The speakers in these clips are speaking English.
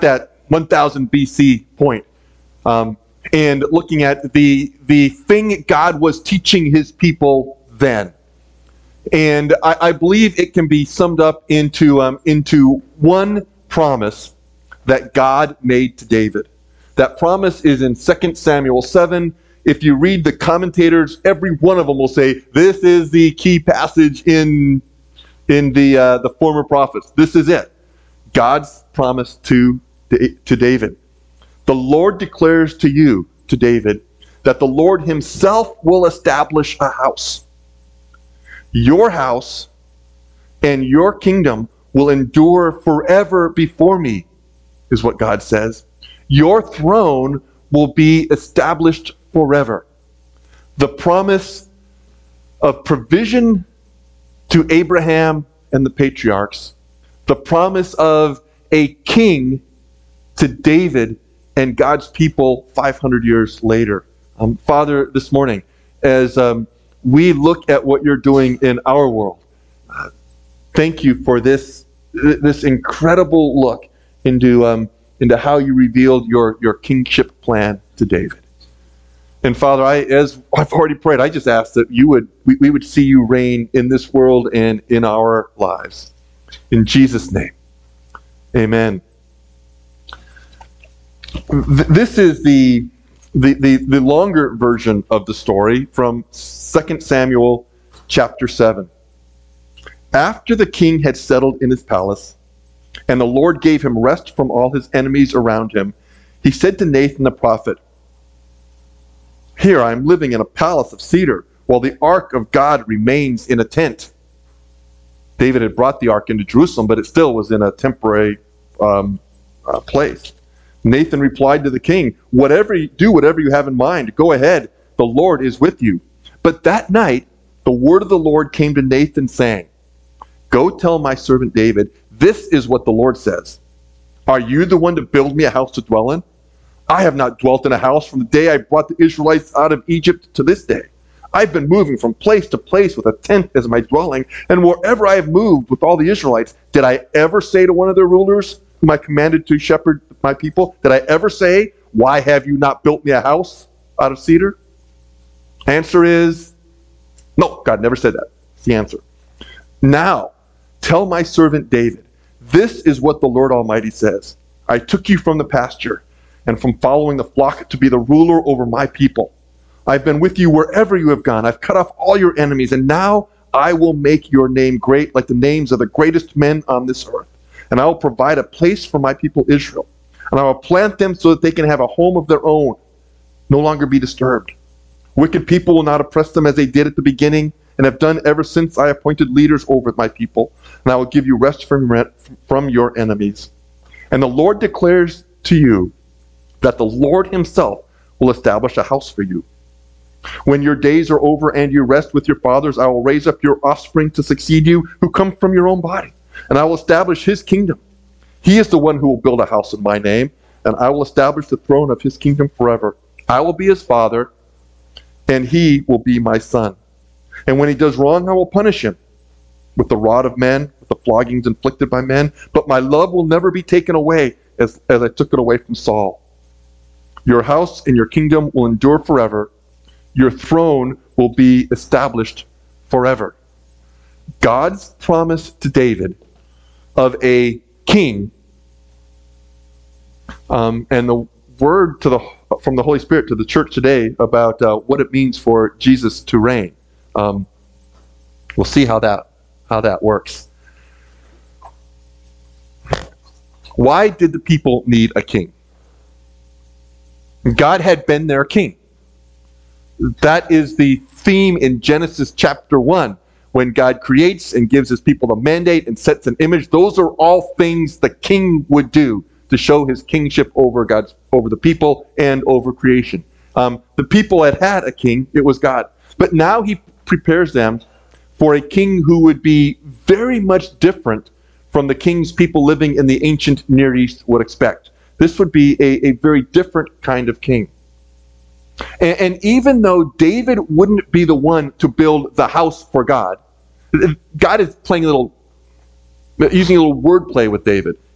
that 1000 BC point, and looking at the thing God was teaching his people then. And I believe it can be summed up into one promise that God made to David. That promise is in 2 Samuel 7. If you read the commentators, every one of them will say, this is the key passage in the former prophets. This is it. God's promise to David. The Lord declares to you, to David, that the Lord himself will establish a house. Your house and your kingdom will endure forever before me, is what God says. Your throne will be established forever. The promise of provision to Abraham and the patriarchs. The promise of a king to David and God's people 500 years later. Father, this morning, as we look at what you're doing in our world, thank you for this incredible look into how you revealed your kingship plan to David. And Father, as I've already prayed, I just ask that we would see you reign in this world and in our lives. In Jesus' name, amen. This is the longer version of the story from 2 Samuel chapter 7. After the king had settled in his palace, and the Lord gave him rest from all his enemies around him, he said to Nathan the prophet, "Here I am living in a palace of cedar, while the ark of God remains in a tent." David had brought the ark into Jerusalem, but it still was in a temporary place. Nathan replied to the king, whatever you have in mind, go ahead, the Lord is with you. But that night, the word of the Lord came to Nathan saying, "Go tell my servant David, this is what the Lord says. Are you the one to build me a house to dwell in? I have not dwelt in a house from the day I brought the Israelites out of Egypt to this day. I've been moving from place to place with a tent as my dwelling, and wherever I have moved with all the Israelites, did I ever say to one of their rulers, whom I commanded to shepherd my people, did I ever say, why have you not built me a house out of cedar?" Answer is, no, God never said that. That's the answer. "Now, tell my servant David, this is what the Lord Almighty says. I took you from the pasture and from following the flock to be the ruler over my people. I've been with you wherever you have gone. I've cut off all your enemies, and now I will make your name great like the names of the greatest men on this earth. And I will provide a place for my people Israel. And I will plant them so that they can have a home of their own, no longer be disturbed. Wicked people will not oppress them as they did at the beginning, and have done ever since I appointed leaders over my people. And I will give you rest from your enemies. And the Lord declares to you that the Lord himself will establish a house for you. When your days are over and you rest with your fathers, I will raise up your offspring to succeed you, who come from your own body, and I will establish his kingdom. He is the one who will build a house in my name, and I will establish the throne of his kingdom forever. I will be his father, and he will be my son. And when he does wrong, I will punish him with the rod of men, with the floggings inflicted by men. But my love will never be taken away as I took it away from Saul. Your house and your kingdom will endure forever. Your throne will be established forever." God's promise to David of a king, and the word from the Holy Spirit to the church today about what it means for Jesus to reign. We'll see how that works. Why did the people need a king? God had been their king. That is the theme in Genesis chapter 1, when God creates and gives his people the mandate and sets an image. Those are all things the king would do to show his kingship over the people and over creation. The people had a king, it was God. But now he prepares them for a king who would be very much different from the kings people living in the ancient Near East would expect. This would be a very different kind of king. And even though David wouldn't be the one to build the house for God, God is using a little wordplay with David,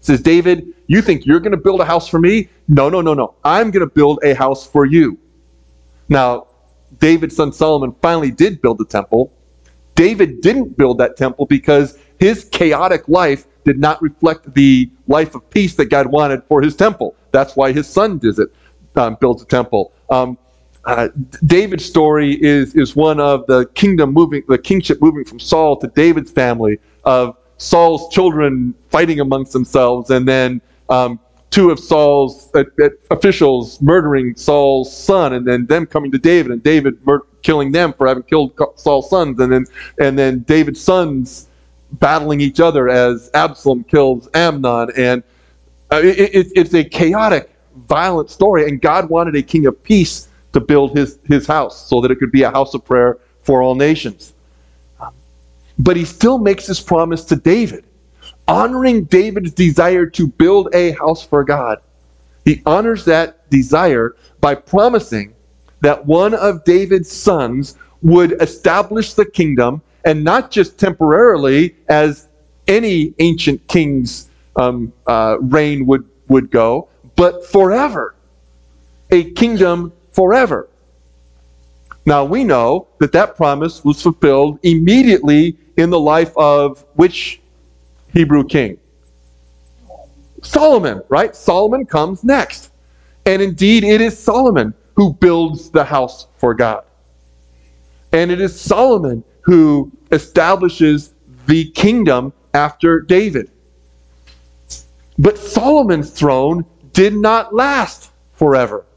Says, David, you think you're going to build a house for me? No, no, no, no. I'm going to build a house for you. Now, David's son Solomon finally did build the temple. David didn't build that temple because his chaotic life did not reflect the life of peace that God wanted for his temple. That's why his son builds the temple. David's story is one of the kingship moving from Saul to David's family, of Saul's children fighting amongst themselves, and then two of Saul's officials murdering Saul's son, and then them coming to David, and David killing them for having killed Saul's sons, and then David's sons battling each other as Absalom kills Amnon, and it's a chaotic, violent story. And God wanted a king of peace to build his house so that it could be a house of prayer for all nations. But he still makes this promise to David, honoring David's desire to build a house for God. He honors that desire by promising that one of David's sons would establish the kingdom, and not just temporarily, as any ancient king's reign would go, but forever. A kingdom forever. Now we know that promise was fulfilled immediately in the life of which Hebrew king? Solomon, right? Solomon comes next. And indeed, it is Solomon who builds the house for God. And it is Solomon who establishes the kingdom after David. But Solomon's throne did not last forever.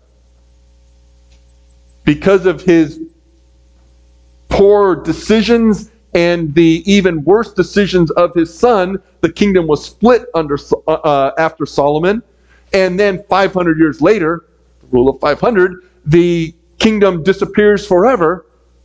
Because of his poor decisions and the even worse decisions of his son, the kingdom was split after Solomon. And then 500 years later, the rule of 500, the kingdom disappears forever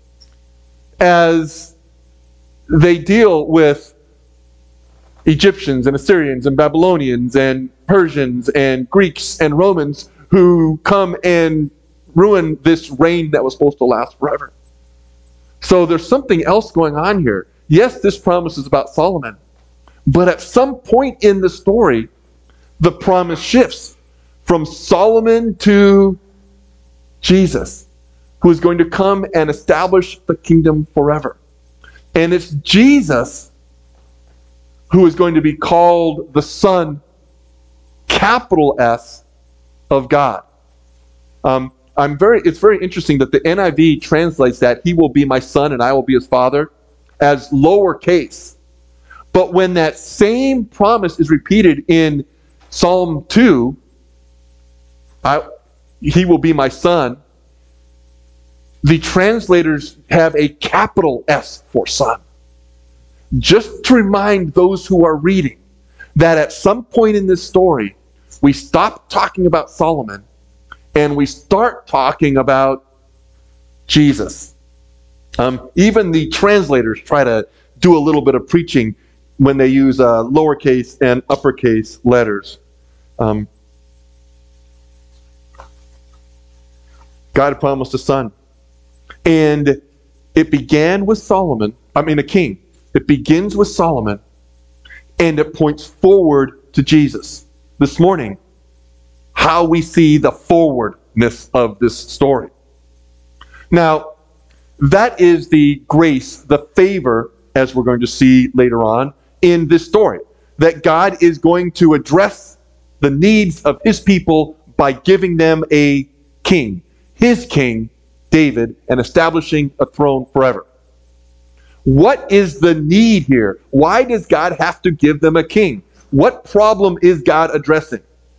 as they deal with Egyptians and Assyrians and Babylonians and Persians and Greeks and Romans who come and ruin this reign that was supposed to last forever. So there's something else going on here. Yes, this promise is about Solomon, but at some point in the story, the promise shifts from Solomon to Jesus, who is going to come and establish the kingdom forever. And it's Jesus who is going to be called the Son, capital S, of God. It's very interesting that the NIV translates that he will be my son and I will be his father as lowercase. But when that same promise is repeated in Psalm 2, he will be my son, the translators have a capital S for son. Just to remind those who are reading that at some point in this story, we stop talking about Solomon and we start talking about Jesus. Even the translators try to do a little bit of preaching when they use lowercase and uppercase letters. God promised a son. And it began with a king. It begins with Solomon, and it points forward to Jesus. This morning, how we see the forwardness of this story. Now, that is the grace, the favor, as we're going to see later on in this story, that God is going to address the needs of his people by giving them a king, his king, David, and establishing a throne forever. What is the need here? Why does God have to give them a king? What problem is God addressing?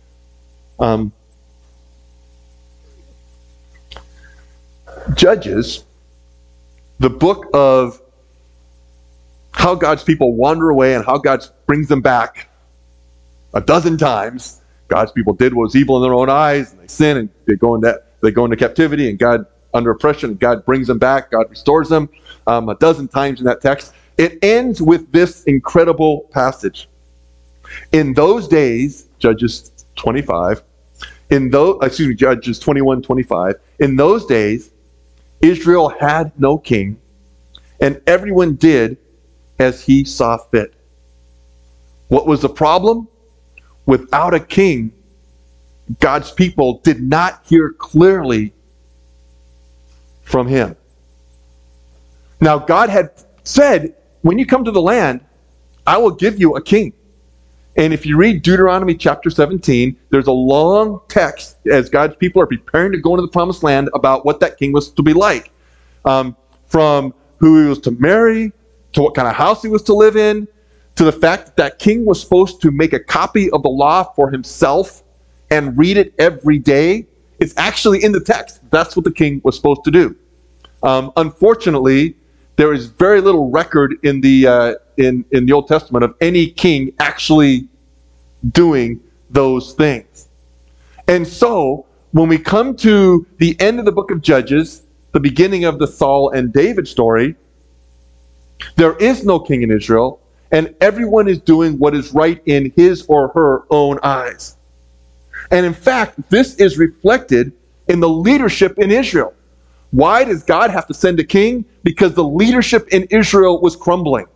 Judges, the book of how God's people wander away and how God brings them back a dozen times. God's people did what was evil in their own eyes, and they sin, and they go into captivity, and God under oppression, and God brings them back, God restores them a dozen times in that text. It ends with this incredible passage. In those days, Judges 25, Judges 21:25, in those days, Israel had no king, and everyone did as he saw fit. What was the problem? without a king, God's people did not hear clearly from him. Now, God had said, when you come to the land, I will give you a king. And if you read Deuteronomy chapter 17, there's a long text as God's people are preparing to go into the promised land about what that king was to be like. From who he was to marry, to what kind of house he was to live in, to the fact that that king was supposed to make a copy of the law for himself and read it every day. It's actually in the text. That's what the king was supposed to do. Unfortunately, there is very little record in the Old Testament of any king actually doing those things. And so, when we come to the end of the book of Judges, the beginning of the Saul and David story, there is no king in Israel, and everyone is doing what is right in his or her own eyes. And in fact, this is reflected in the leadership in Israel. Why does God have to send a king? Because the leadership in Israel was crumbling.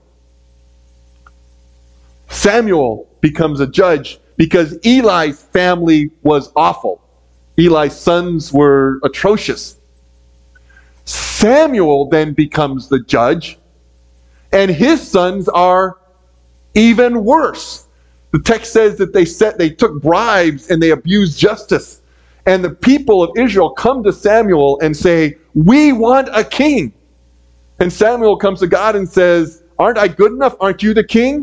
Samuel becomes a judge because Eli's family was awful. Eli's sons were atrocious. Samuel then becomes the judge, and his sons are even worse. The text says that they took bribes and they abused justice. And the people of Israel come to Samuel and say, "We want a king." And Samuel comes to God and says, "Aren't I good enough? Aren't you the king?"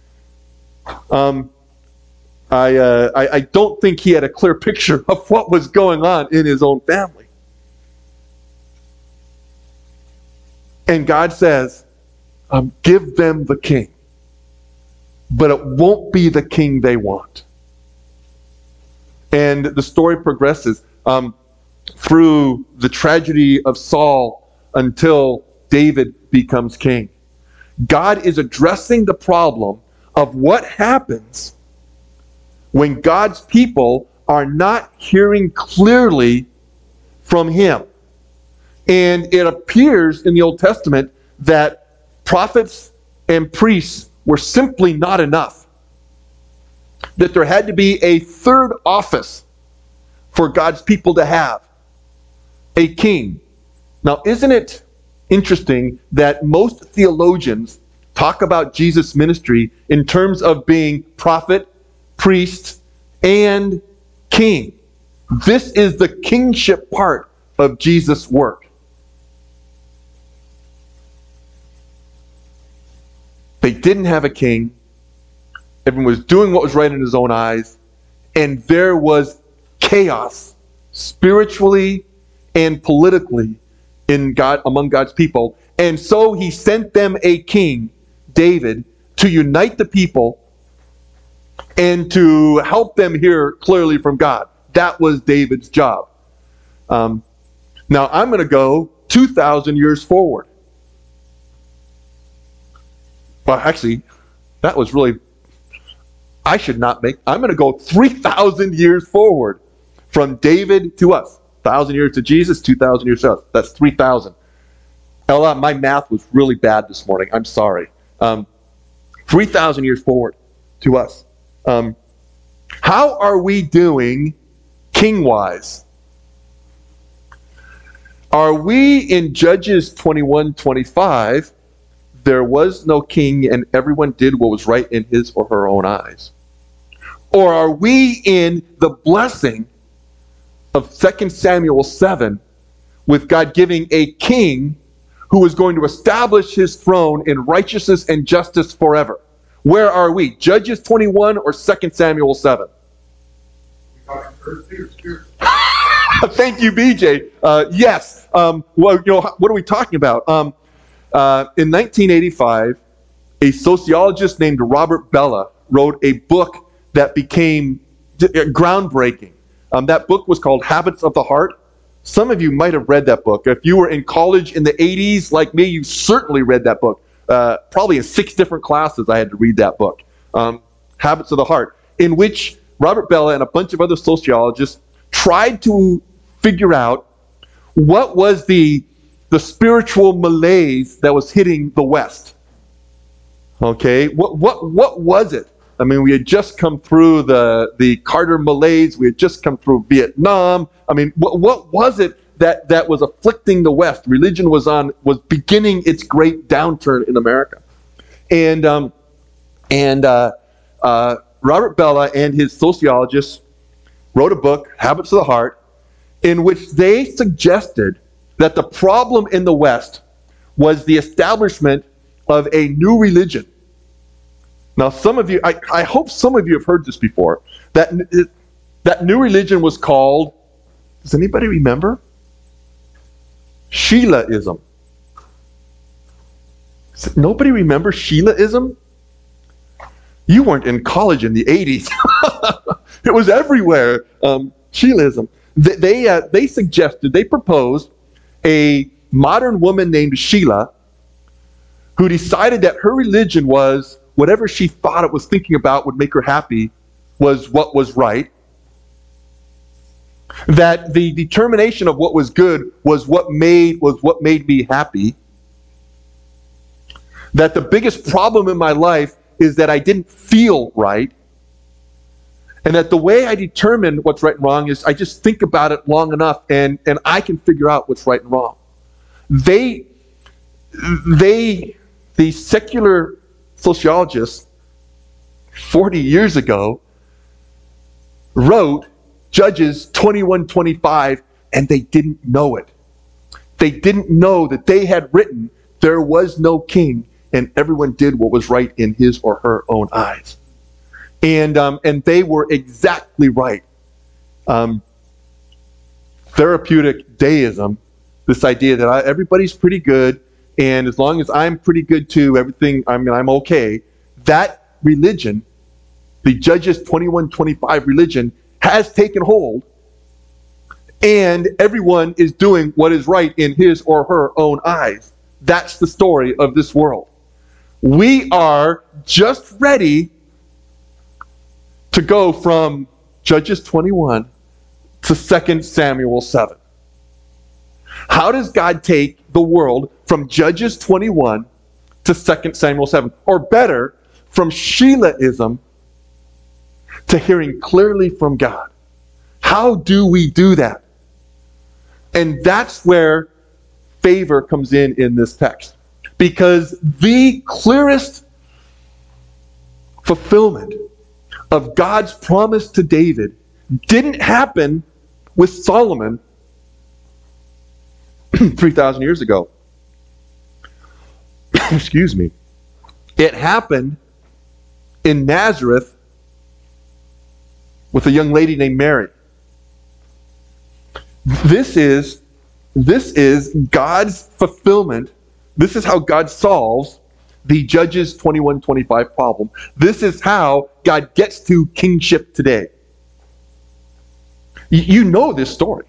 I don't think he had a clear picture of what was going on in his own family. And God says, "Give them the king, but it won't be the king they want." And the story progresses through the tragedy of Saul until David becomes king. God is addressing the problem of what happens when God's people are not hearing clearly from him. And it appears in the Old Testament that prophets and priests were simply not enough. That there had to be a third office for God's people to have, a king. Now, isn't it interesting that most theologians talk about Jesus' ministry in terms of being prophet, priest, and king? This is the kingship part of Jesus' work. They didn't have a king. Everyone was doing what was right in his own eyes. And there was chaos, spiritually and politically, among God's people. And so he sent them a king, David, to unite the people and to help them hear clearly from God. That was David's job. Now I'm going to go 2,000 years forward. Well, actually, that was really... I'm going to go 3,000 years forward from David to us. 1,000 years to Jesus, 2,000 years to us. That's 3,000. Ella, my math was really bad this morning. I'm sorry. 3,000 years forward to us. How are we doing king-wise? Are we in Judges 21:25? There was no king and everyone did what was right in his or her own eyes? Or are we in the blessing of 2 Samuel 7 with God giving a king who is going to establish his throne in righteousness and justice forever? Where are we? Judges 21 or 2 Samuel 7? Thank you, BJ. Yes. Well, what are we talking about? In 1985, a sociologist named Robert Bellah wrote a book that became groundbreaking. That book was called Habits of the Heart. Some of you might have read that book. If you were in college in the 80s, like me, you certainly read that book. Probably in 6 different classes I had to read that book. Habits of the Heart, in which Robert Bellah and a bunch of other sociologists tried to figure out what was the spiritual malaise that was hitting the West. Okay, what was it? I mean, we had just come through the Carter malaise. We had just come through Vietnam. I mean, what was it that was afflicting the West? Religion was beginning its great downturn in America. And Robert Bellah and his sociologists wrote a book, Habits of the Heart, in which they suggested that the problem in the West was the establishment of a new religion. Now, some of you, I hope some of you have heard this before. That new religion was called, does anybody remember? Sheilaism. Nobody remembers Sheilaism? You weren't in college in the 80s. It was everywhere. Sheilaism. They suggested, they proposed a modern woman named Sheila who decided that her religion was whatever she thought it was thinking about would make her happy was what was right. That the determination of what was good was what made me happy. That the biggest problem in my life is that I didn't feel right. And that the way I determine what's right and wrong is I just think about it long enough and I can figure out what's right and wrong. The secular sociologists 40 years ago wrote Judges 21:25, and they didn't know it. They didn't know that they had written, there was no king, and everyone did what was right in his or her own eyes. And they were exactly right. Therapeutic deism, this idea that everybody's pretty good, and as long as I'm pretty good too, I'm okay. That religion, the Judges 21:25 religion, has taken hold, and everyone is doing what is right in his or her own eyes. That's the story of this world. We are just ready to go from Judges 21 to 2 Samuel 7. How does God take the world from Judges 21 to 2 Samuel 7? Or better, from Sheilaism to hearing clearly from God. How do we do that? And that's where favor comes in this text. Because the clearest fulfillment of God's promise to David didn't happen with Solomon 3,000 years ago. Excuse me. It happened in Nazareth with a young lady named Mary. This is God's fulfillment. This is how God solves the Judges 21:25 problem. This is how God gets to kingship today. You know this story.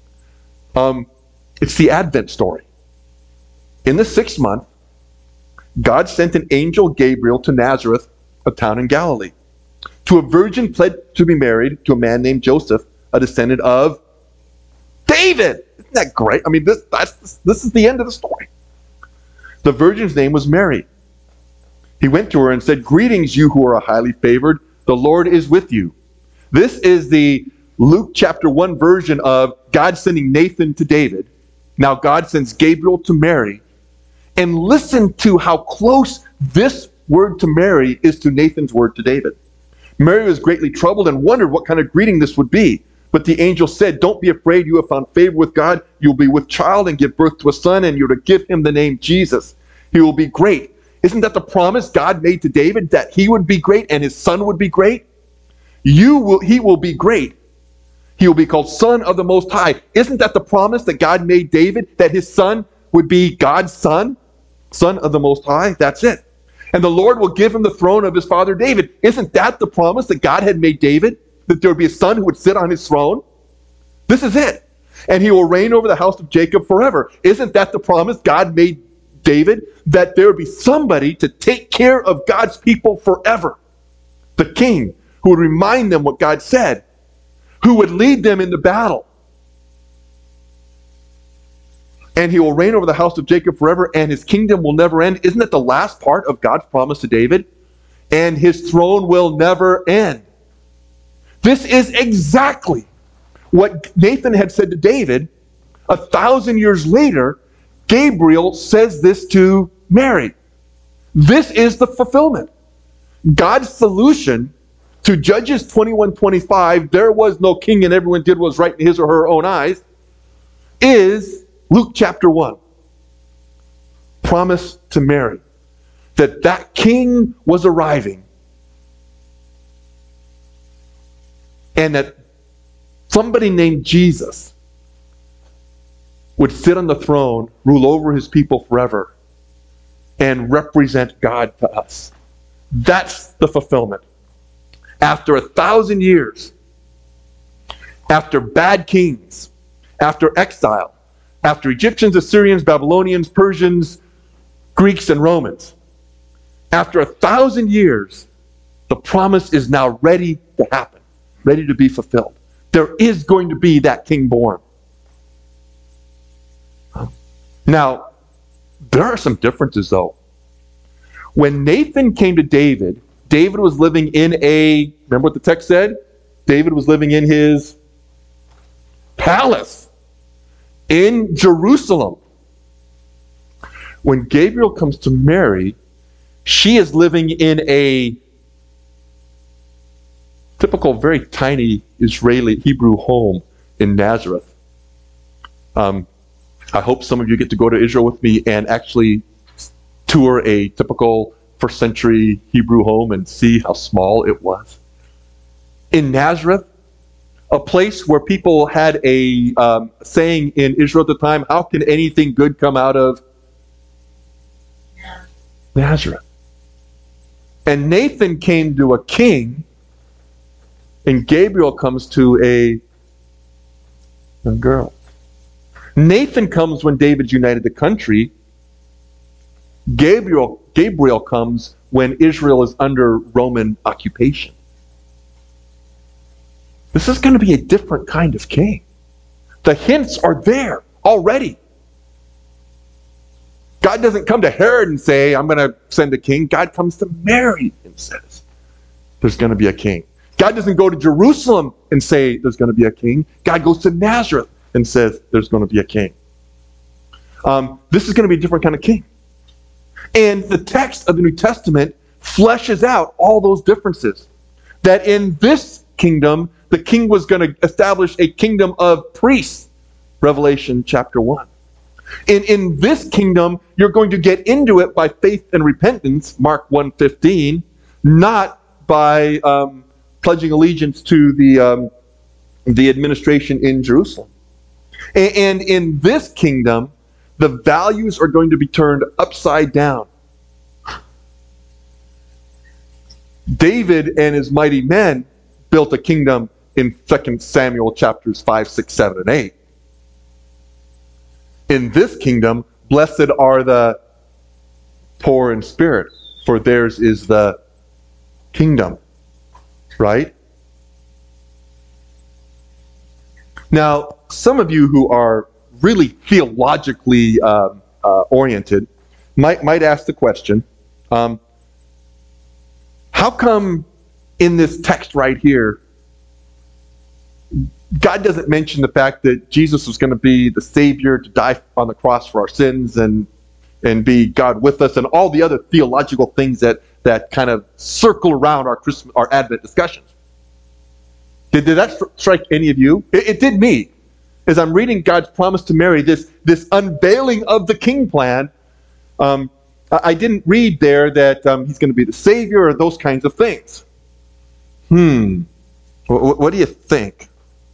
It's the Advent story. In the 6th month, God sent an angel Gabriel to Nazareth, a town in Galilee, to a virgin pledged to be married to a man named Joseph, a descendant of David. Isn't that great? I mean, this is the end of the story. The virgin's name was Mary. He went to her and said, "Greetings, you who are highly favored. The Lord is with you." This is the Luke chapter 1 version of God sending Nathan to David. Now God sends Gabriel to Mary. And listen to how close this word to Mary is to Nathan's word to David. Mary was greatly troubled and wondered what kind of greeting this would be. But the angel said, "Don't be afraid, you have found favor with God. You'll be with child and give birth to a son, and you're to give him the name Jesus. He will be great." Isn't that the promise God made to David, that he would be great and his son would be great? He will be great. He will be called Son of the Most High. Isn't that the promise that God made David, that his son would be God's son? Son of the Most High, that's it. And the Lord will give him the throne of his father David. Isn't that the promise that God had made David? That there would be a son who would sit on his throne? This is it. And he will reign over the house of Jacob forever. Isn't that the promise God made David? That there would be somebody to take care of God's people forever. The king who would remind them what God said, who would lead them into battle. And he will reign over the house of Jacob forever, and his kingdom will never end. Isn't that the last part of God's promise to David? and his throne will never end. This is exactly what Nathan had said to David. 1,000 years later, Gabriel says this to Mary. This is the fulfillment. God's solution to Judges 21:25, there was no king and everyone did what was right in his or her own eyes, is Luke chapter 1. Promise to Mary that that king was arriving and that somebody named Jesus would sit on the throne, rule over his people forever, and represent God to us. That's the fulfillment. After 1,000 years, after bad kings, after exile, after Egyptians, Assyrians, Babylonians, Persians, Greeks, and Romans, after 1,000 years, the promise is now ready to happen, ready to be fulfilled. There is going to be that king born. Now, there are some differences though. When Nathan came to David, David was living in remember what the text said? David was living in his palace in Jerusalem. When Gabriel comes to Mary, she is living in a typical, very tiny Israeli Hebrew home in Nazareth. I hope some of you get to go to Israel with me and actually tour a typical first century Hebrew home and see how small it was. In Nazareth, a place where people had a saying in Israel at the time, how can anything good come out of Nazareth? And Nathan came to a king, and Gabriel comes to a young girl. Nathan comes when David's united the country. Gabriel comes when Israel is under Roman occupation. This is going to be a different kind of king. The hints are there already. God doesn't come to Herod and say, I'm going to send a king. God comes to Mary and says, there's going to be a king. God doesn't go to Jerusalem and say, there's going to be a king. God goes to Nazareth and says, there's going to be a king. This is going to be a different kind of king. And the text of the New Testament fleshes out all those differences. That in this kingdom, the king was going to establish a kingdom of priests, Revelation chapter 1. In this kingdom, you're going to get into it by faith and repentance, Mark 1:15, not by pledging allegiance to the administration in Jerusalem. And in this kingdom, the values are going to be turned upside down. David and his mighty men built a kingdom in 2 Samuel chapters 5, 6, 7, and 8. In this kingdom, blessed are the poor in spirit, for theirs is the kingdom. Right? Now, some of you who are really theologically oriented might ask the question, how come in this text right here, God doesn't mention the fact that Jesus was going to be the Savior to die on the cross for our sins and be God with us and all the other theological things that kind of circle around our Advent discussions? Did that strike any of you? It did me. As I'm reading God's promise to Mary, this unveiling of the king plan, I didn't read there that he's going to be the Savior or those kinds of things. What do you think?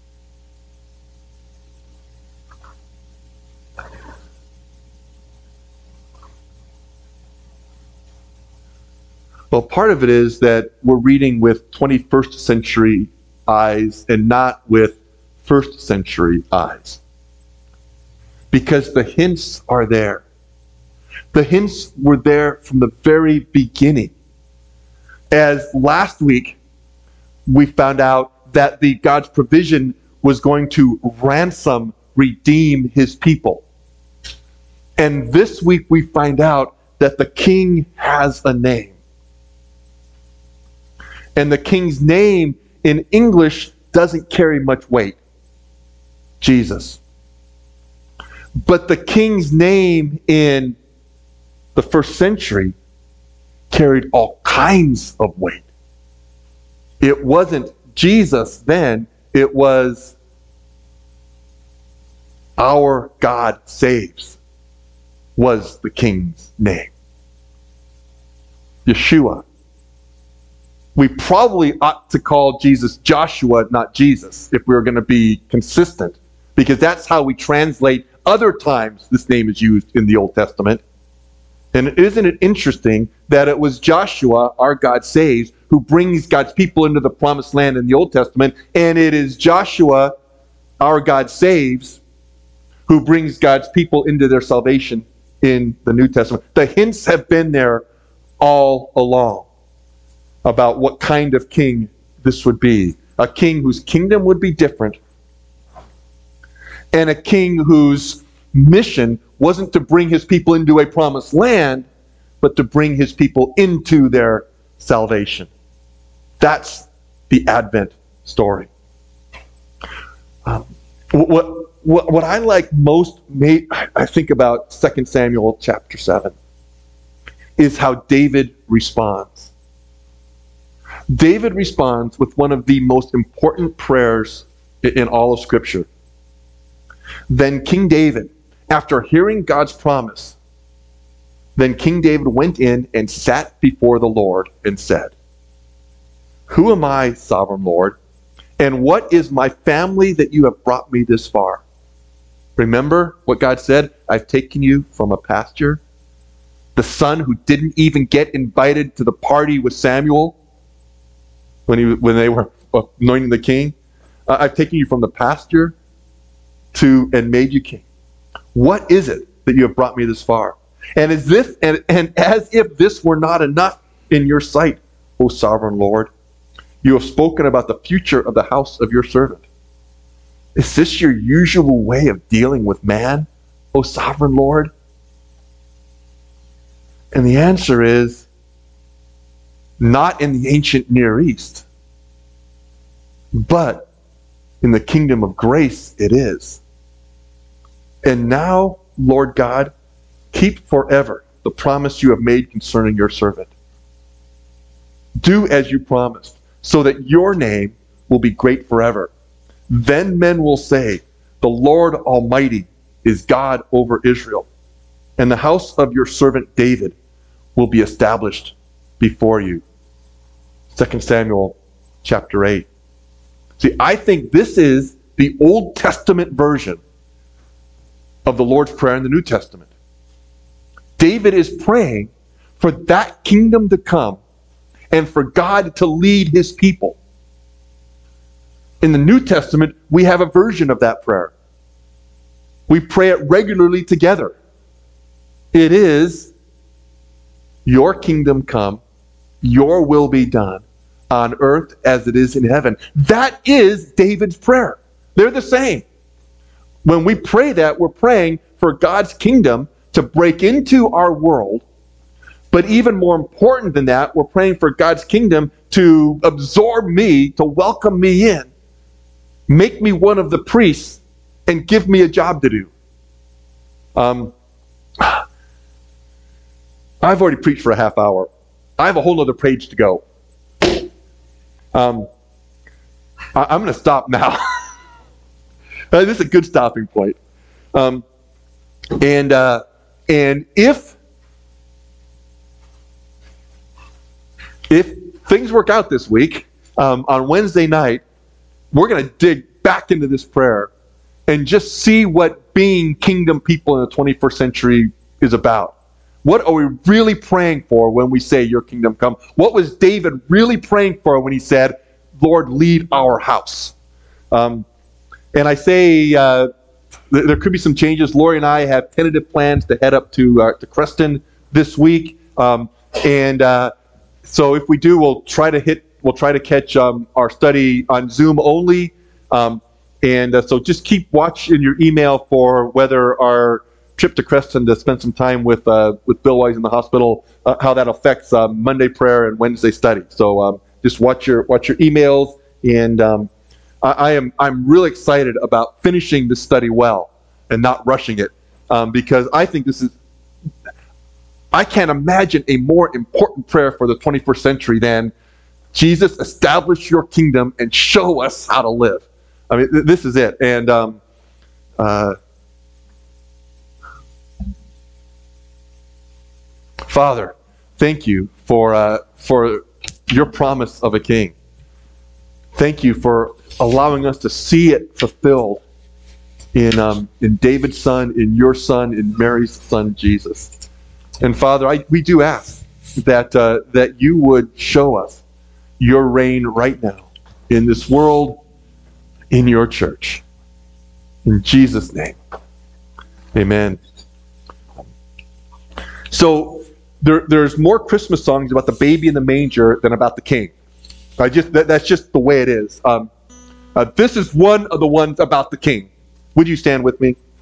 Well, part of it is that we're reading with 21st century eyes and not with first century eyes. Because the hints are there. The hints were there from the very beginning. As last week, we found out that God's provision was going to ransom, redeem his people. And this week we find out that the king has a name. And the king's name in English doesn't carry much weight. Jesus. But the king's name in the first century carried all kinds of weight. It wasn't Jesus then, it was our God saves was the king's name. Yeshua. We probably ought to call Jesus Joshua, not Jesus, if we were going to be consistent, because that's how we translate other times this name is used in the Old Testament. And isn't it interesting that it was Joshua, our God saves, who brings God's people into the promised land in the Old Testament, and it is Joshua, our God saves, who brings God's people into their salvation in the New Testament. The hints have been there all along about what kind of king this would be. A king whose kingdom would be different, and a king whose mission wasn't to bring his people into a promised land, but to bring his people into their salvation. That's the Advent story. What I like most, I think about 2 Samuel chapter 7, is how David responds. David responds with one of the most important prayers in all of Scripture. Then King David, after hearing God's promise, then King David went in and sat before the Lord and said, "Who am I, sovereign Lord, and what is my family that you have brought me this far?" Remember what God said? I've taken you from a pasture. The son who didn't even get invited to the party with Samuel when they were anointing the king. I've taken you from the pasture and made you king. What is it that you have brought me this far? And as if this were not enough in your sight, O sovereign Lord, you have spoken about the future of the house of your servant. Is this your usual way of dealing with man, O sovereign Lord? And the answer is, not in the ancient Near East, but in the kingdom of grace it is. And now, Lord God, keep forever the promise you have made concerning your servant. Do as you promised, so that your name will be great forever. Then men will say, the Lord Almighty is God over Israel, and the house of your servant David will be established before you. 2 Samuel chapter 8. See, I think this is the Old Testament version of the Lord's Prayer in the New Testament. David is praying for that kingdom to come and for God to lead his people. In the New Testament, we have a version of that prayer. We pray it regularly together. It is, your kingdom come, your will be done on earth as it is in heaven. That is David's prayer. They're the same. When we pray that, we're praying for God's kingdom to break into our world. But even more important than that, we're praying for God's kingdom to absorb me, to welcome me in, make me one of the priests, and give me a job to do. I've already preached for a half hour. I have a whole other page to go. I'm going to stop now. This is a good stopping point. And if things work out this week, on Wednesday night, we're going to dig back into this prayer and just see what being kingdom people in the 21st century is about. What are we really praying for when we say, your kingdom come? What was David really praying for when he said, Lord, lead our house? And I say there could be some changes. Lori and I have tentative plans to head up to Creston this week. So if we do, we'll try to catch our study on Zoom only. So just keep watching your email for whether our trip to Creston to spend some time with Bill while he's in the hospital, how that affects Monday prayer and Wednesday study. So just watch your emails, and I'm really excited about finishing this study well and not rushing it, because I think I can't imagine a more important prayer for the 21st century than Jesus, establish your kingdom and show us how to live. I mean, this is it. And Father, thank you for your promise of a king. Thank you for allowing us to see it fulfilled in David's son, in your son, in Mary's son, Jesus. And Father, we do ask that you would show us your reign right now in this world, in your church. In Jesus' name, amen. So there's more Christmas songs about the baby in the manger than about the king. That's just the way it is. This is one of the ones about the king. Would you stand with me?